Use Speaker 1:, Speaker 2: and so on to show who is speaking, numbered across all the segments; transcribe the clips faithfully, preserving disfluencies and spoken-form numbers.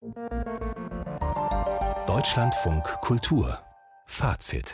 Speaker 1: Deutschlandfunk Kultur Fazit.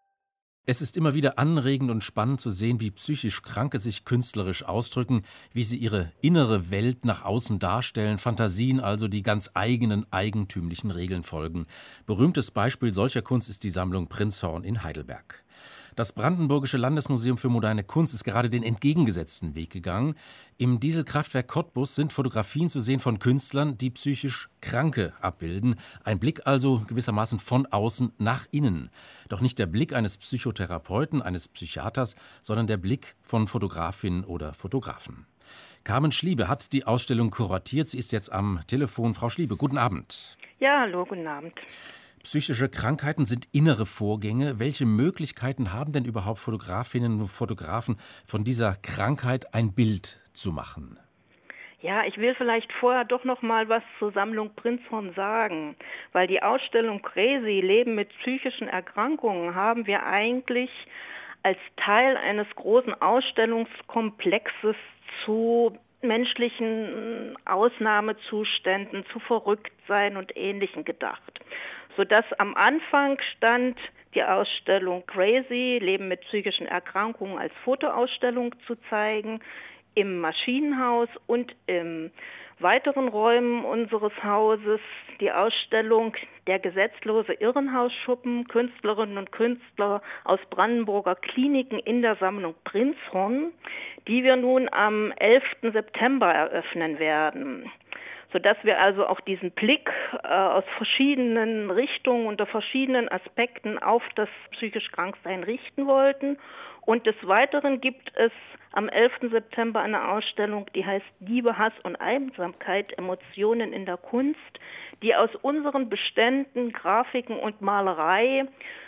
Speaker 2: Es ist immer wieder anregend und spannend zu sehen, wie psychisch Kranke sich künstlerisch ausdrücken, wie sie ihre innere Welt nach außen darstellen, Fantasien also, die ganz eigenen, eigentümlichen Regeln folgen. Berühmtes Beispiel solcher Kunst ist die Sammlung Prinzhorn in Heidelberg. Das Brandenburgische Landesmuseum für moderne Kunst ist gerade den entgegengesetzten Weg gegangen. Im Dieselkraftwerk Cottbus sind Fotografien zu sehen von Künstlern, die psychisch Kranke abbilden. Ein Blick also gewissermaßen von außen nach innen. Doch nicht der Blick eines Psychotherapeuten, eines Psychiaters, sondern der Blick von Fotografinnen oder Fotografen. Carmen Schliebe hat die Ausstellung kuratiert. Sie ist jetzt am Telefon. Frau Schliebe, guten Abend.
Speaker 3: Ja, hallo, guten Abend.
Speaker 2: Psychische Krankheiten sind innere Vorgänge. Welche Möglichkeiten haben denn überhaupt Fotografinnen und Fotografen, von dieser Krankheit ein Bild zu machen?
Speaker 3: Ja, ich will vielleicht vorher doch noch mal was zur Sammlung Prinzhorn sagen, weil die Ausstellung Crazy, Leben mit psychischen Erkrankungen, haben wir eigentlich als Teil eines großen Ausstellungskomplexes zu menschlichen Ausnahmezuständen, zu Verrücktsein und Ähnlichem gedacht. Sodass am Anfang stand die Ausstellung Crazy, Leben mit psychischen Erkrankungen als Fotoausstellung zu zeigen, im Maschinenhaus und im weiteren Räumen unseres Hauses die Ausstellung Der gesetzlose Irrenhausschuppen, Künstlerinnen und Künstler aus Brandenburger Kliniken in der Sammlung Prinzhorn, die wir nun am elften September eröffnen werden. Sodass wir also auch diesen Blick äh, aus verschiedenen Richtungen, unter verschiedenen Aspekten auf das psychisch Kranksein richten wollten. Und des Weiteren gibt es am elften September eine Ausstellung, die heißt Liebe, Hass und Einsamkeit, Emotionen in der Kunst, die aus unseren Beständen, Grafiken und Malerei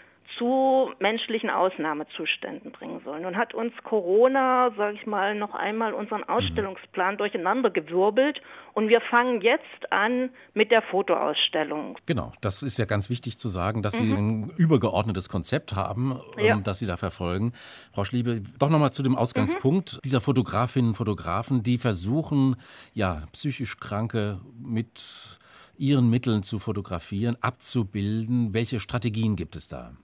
Speaker 3: zu menschlichen Ausnahmezuständen bringen sollen. Nun hat uns Corona, sage ich mal, noch einmal unseren Ausstellungsplan mhm. durcheinandergewirbelt und wir fangen jetzt an mit der Fotoausstellung.
Speaker 2: Genau, das ist ja ganz wichtig zu sagen, dass mhm. Sie ein übergeordnetes Konzept haben, ja. ähm, das Sie da verfolgen. Frau Schliebe, doch nochmal zu dem Ausgangspunkt mhm. dieser Fotografinnen und Fotografen, die versuchen, ja, psychisch Kranke mit ihren Mitteln zu fotografieren, abzubilden. Welche Strategien gibt es da?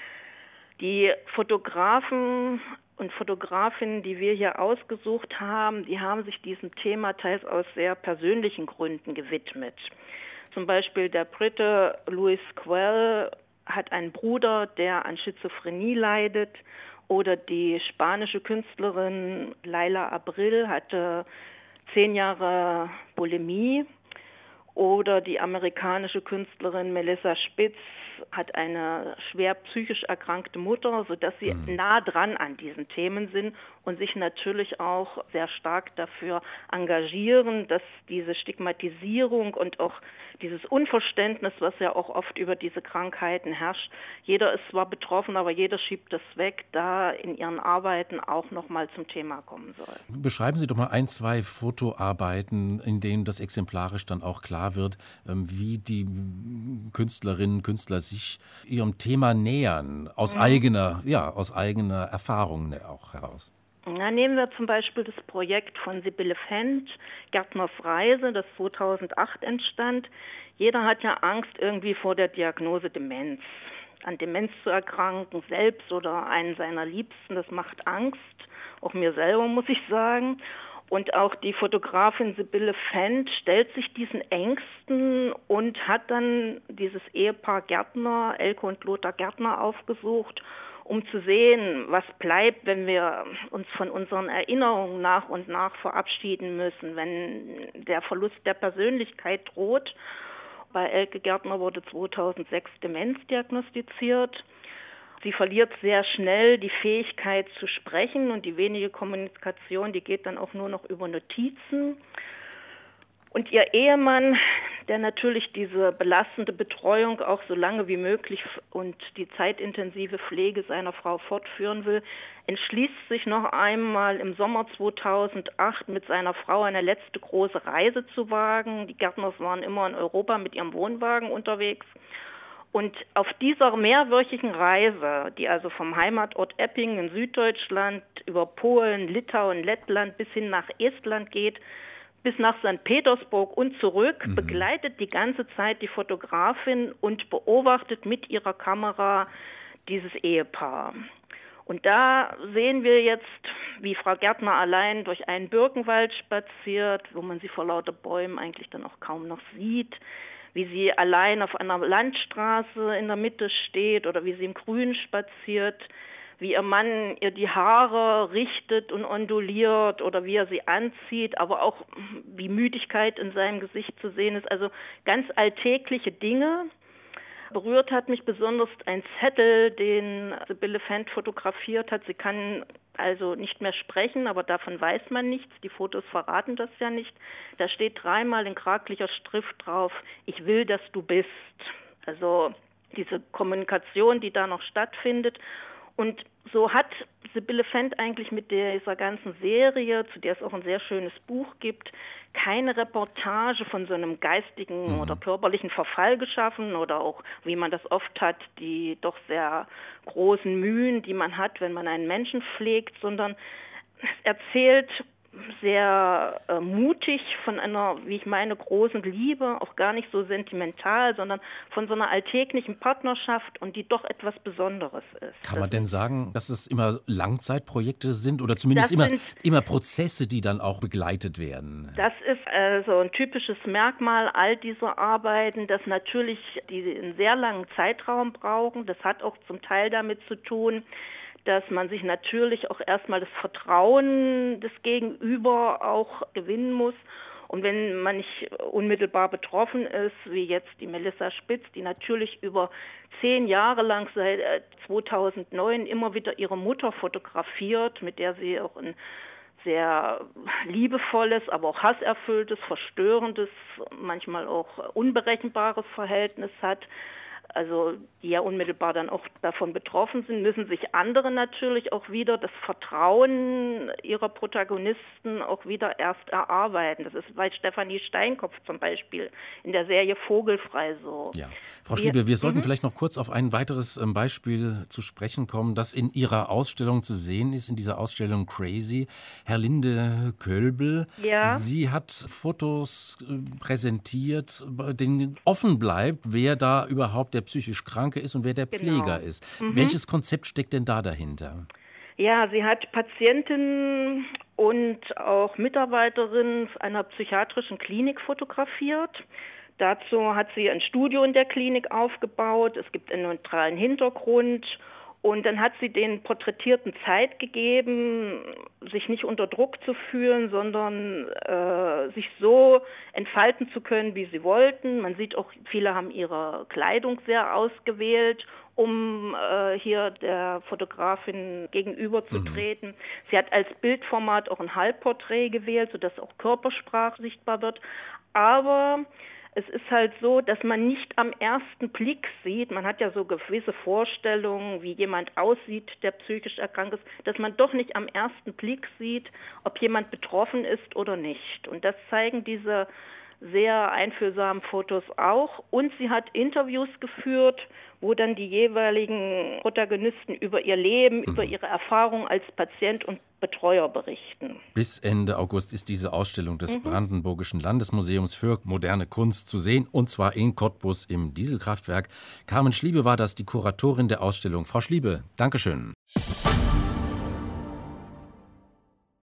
Speaker 3: Die Fotografen und Fotografinnen, die wir hier ausgesucht haben, die haben sich diesem Thema teils aus sehr persönlichen Gründen gewidmet. Zum Beispiel der Brite Lewis Quell hat einen Bruder, der an Schizophrenie leidet, oder die spanische Künstlerin Laila Abril hatte zehn Jahre Bulimie. Oder die amerikanische Künstlerin Melissa Spitz hat eine schwer psychisch erkrankte Mutter, sodass sie mhm. nah dran an diesen Themen sind und sich natürlich auch sehr stark dafür engagieren, dass diese Stigmatisierung und auch dieses Unverständnis, was ja auch oft über diese Krankheiten herrscht, jeder ist zwar betroffen, aber jeder schiebt das weg, da in ihren Arbeiten auch nochmal zum Thema kommen soll.
Speaker 2: Beschreiben Sie doch mal ein, zwei Fotoarbeiten, in denen das exemplarisch dann auch klar wird, wie die Künstlerinnen und Künstler sich ihrem Thema nähern, aus mhm. eigener, ja, aus eigener Erfahrung auch heraus.
Speaker 3: Na, nehmen wir zum Beispiel das Projekt von Sibylle Fendt, Gärtners Reise, das zweitausendacht entstand. Jeder hat ja Angst irgendwie vor der Diagnose Demenz. An Demenz zu erkranken, selbst oder einen seiner Liebsten, das macht Angst. Auch mir selber, muss ich sagen. Und auch die Fotografin Sibylle Fendt stellt sich diesen Ängsten und hat dann dieses Ehepaar Gärtner, Elke und Lothar Gärtner, aufgesucht, um zu sehen, was bleibt, wenn wir uns von unseren Erinnerungen nach und nach verabschieden müssen, wenn der Verlust der Persönlichkeit droht. Bei Elke Gärtner wurde zweitausendsechs Demenz diagnostiziert. Sie verliert sehr schnell die Fähigkeit zu sprechen und die wenige Kommunikation, die geht dann auch nur noch über Notizen. Und ihr Ehemann, der natürlich diese belastende Betreuung auch so lange wie möglich und die zeitintensive Pflege seiner Frau fortführen will, entschließt sich noch einmal im Sommer zweitausendacht mit seiner Frau eine letzte große Reise zu wagen. Die Gärtners waren immer in Europa mit ihrem Wohnwagen unterwegs. Und auf dieser mehrwöchigen Reise, die also vom Heimatort Eppingen in Süddeutschland über Polen, Litauen, Lettland bis hin nach Estland geht, bis nach Sankt Petersburg und zurück,
Speaker 2: mhm.
Speaker 3: begleitet die ganze Zeit die Fotografin und beobachtet mit ihrer Kamera dieses Ehepaar. Und da sehen wir jetzt, wie Frau Gärtner allein durch einen Birkenwald spaziert, wo man sie vor lauter Bäumen eigentlich dann auch kaum noch sieht, wie sie allein auf einer Landstraße in der Mitte steht oder wie sie im Grün spaziert, wie ihr Mann ihr die Haare richtet und onduliert oder wie er sie anzieht, aber auch wie Müdigkeit in seinem Gesicht zu sehen ist. Also ganz alltägliche Dinge. Berührt hat mich besonders ein Zettel, den Sibylle Fendt fotografiert hat. Sie kann also nicht mehr sprechen, aber davon weiß man nichts. Die Fotos verraten das ja nicht. Da steht dreimal in kraklicher Schrift drauf: Ich will, dass du bist. Also diese Kommunikation, die da noch stattfindet. Und so hat Sibylle Fendt eigentlich mit dieser ganzen Serie, zu der es auch ein sehr schönes Buch gibt, keine Reportage von so einem geistigen mhm. oder körperlichen Verfall geschaffen oder auch, wie man das oft hat, die doch sehr großen Mühen, die man hat, wenn man einen Menschen pflegt, sondern es erzählt sehr äh, mutig von einer, wie ich meine, großen Liebe, auch gar nicht so sentimental, sondern von so einer alltäglichen Partnerschaft und die doch etwas Besonderes ist.
Speaker 2: Kann man denn sagen, dass es immer Langzeitprojekte sind oder zumindest
Speaker 3: Das
Speaker 2: immer,
Speaker 3: sind-
Speaker 2: immer Prozesse, die dann auch begleitet werden?
Speaker 3: Das ist also ein typisches Merkmal all dieser Arbeiten, dass natürlich die einen sehr langen Zeitraum brauchen. Das hat auch zum Teil damit zu tun, dass man sich natürlich auch erstmal das Vertrauen des Gegenüber auch gewinnen muss. Und wenn man nicht unmittelbar betroffen ist, wie jetzt die Melissa Spitz, die natürlich über zehn Jahre lang seit zweitausendneun immer wieder ihre Mutter fotografiert, mit der sie auch ein sehr liebevolles, aber auch hasserfülltes, verstörendes, manchmal auch unberechenbares Verhältnis hat, also die ja unmittelbar dann auch davon betroffen sind, müssen sich andere natürlich auch wieder das Vertrauen ihrer Protagonisten auch wieder erst erarbeiten. Das ist bei Stefanie Steinkopf zum Beispiel in der Serie Vogelfrei so.
Speaker 2: Ja. Frau Schliebe, wir, wir sollten mhm. vielleicht noch kurz auf ein weiteres ähm, Beispiel zu sprechen kommen, das in Ihrer Ausstellung zu sehen ist, in dieser Ausstellung Crazy. Herlinde Kölbel,
Speaker 3: ja.
Speaker 2: sie hat Fotos äh, präsentiert, bei denen offen bleibt, wer da überhaupt der psychisch Kranke ist und wer der Pfleger
Speaker 3: Genau.
Speaker 2: ist.
Speaker 3: Mhm.
Speaker 2: Welches Konzept steckt denn da dahinter?
Speaker 3: Ja, sie hat Patientinnen und auch Mitarbeiterinnen einer psychiatrischen Klinik fotografiert. Dazu hat sie ein Studio in der Klinik aufgebaut. Es gibt einen neutralen Hintergrund. Und dann hat sie den Porträtierten Zeit gegeben, sich nicht unter Druck zu fühlen, sondern äh, sich so entfalten zu können, wie sie wollten. Man sieht auch, viele haben ihre Kleidung sehr ausgewählt, um äh, hier der Fotografin gegenüberzutreten. Mhm. Sie hat als Bildformat auch ein Halbporträt gewählt, sodass auch Körpersprache sichtbar wird. Aber es ist halt so, dass man nicht am ersten Blick sieht, man hat ja so gewisse Vorstellungen, wie jemand aussieht, der psychisch erkrankt ist, dass man doch nicht am ersten Blick sieht, ob jemand betroffen ist oder nicht. Und das zeigen diese sehr einfühlsamen Fotos auch. Und sie hat Interviews geführt, wo dann die jeweiligen Protagonisten über ihr Leben, mhm. über ihre Erfahrung als Patient und Betreuer berichten.
Speaker 2: Bis Ende August ist diese Ausstellung des mhm. Brandenburgischen Landesmuseums für moderne Kunst zu sehen, und zwar in Cottbus im Dieselkraftwerk. Carmen Schliebe war das, die Kuratorin der Ausstellung. Frau Schliebe, Dankeschön.